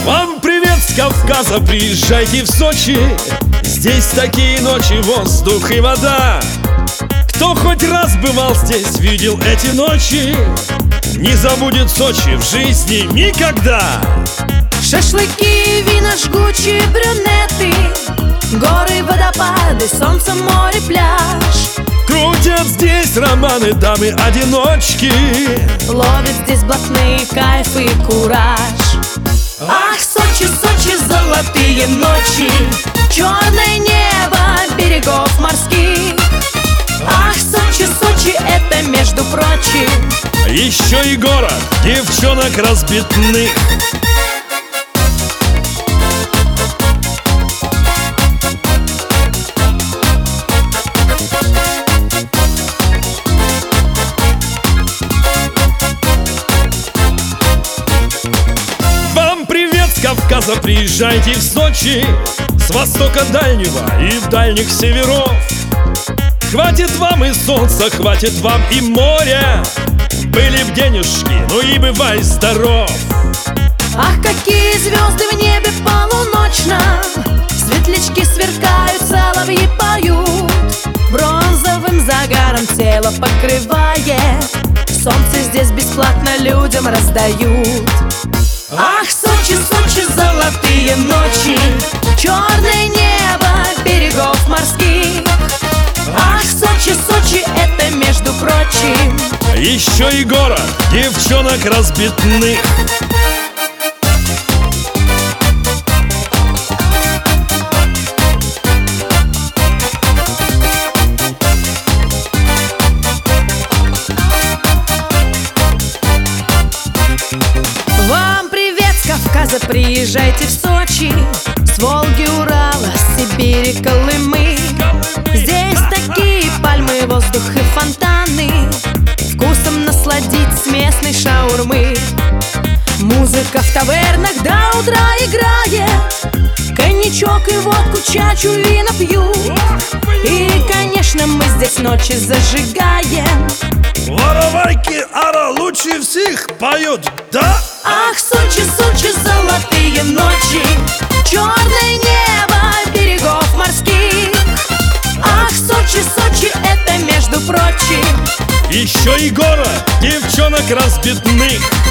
Вам привет с Кавказа, приезжайте в Сочи. Здесь такие ночи, воздух и вода. Кто хоть раз бывал здесь, видел эти ночи, не забудет Сочи в жизни никогда. Шашлыки, вина, жгучие брюнеты, горы, водопады, солнце, море, пляж. Крутят здесь романы дамы-одиночки, Ловят здесь блатные кайф и кураж. Ах, Сочи, Сочи, золотые ночи, черное небо берегов морских. Ах, Сочи, Сочи, это между прочим еще и город девчонок разбитных. Вам привет с Кавказа, приезжайте в Сочи, с востока дальнего и дальних северов. Хватит вам и солнца, хватит вам и моря. Были б денежки, ну и бывай здоров. Ах, какие звезды в небе полуночном, светлячки сверкают, соловьи поют, бронзовым загаром тело покрывает, солнце здесь бесплатно людям раздают. Ах, Сочи, Сочи, золотые ночи, черное небо берегов морских. Ах, Сочи, Сочи, это между прочим еще и город девчонок разбитных. Вам привет с Кавказа, приезжайте в Сочи, с Волги, Урала, Сибири, Колымы. Здесь такие пальмы, воздух и фонтаны, вкусом насладить местной шаурмы. Музыка в тавернах до утра играет, коньячок и водку, чачу, вина пьют. И, конечно, мы здесь ночи зажигаем. Воровайки ара лучше всех поют, да? Ах, Сочи, Сочи, золотые ночи, черное небо берегов морских. Ах, Сочи, Сочи, это между прочим еще и город девчонок разбитных.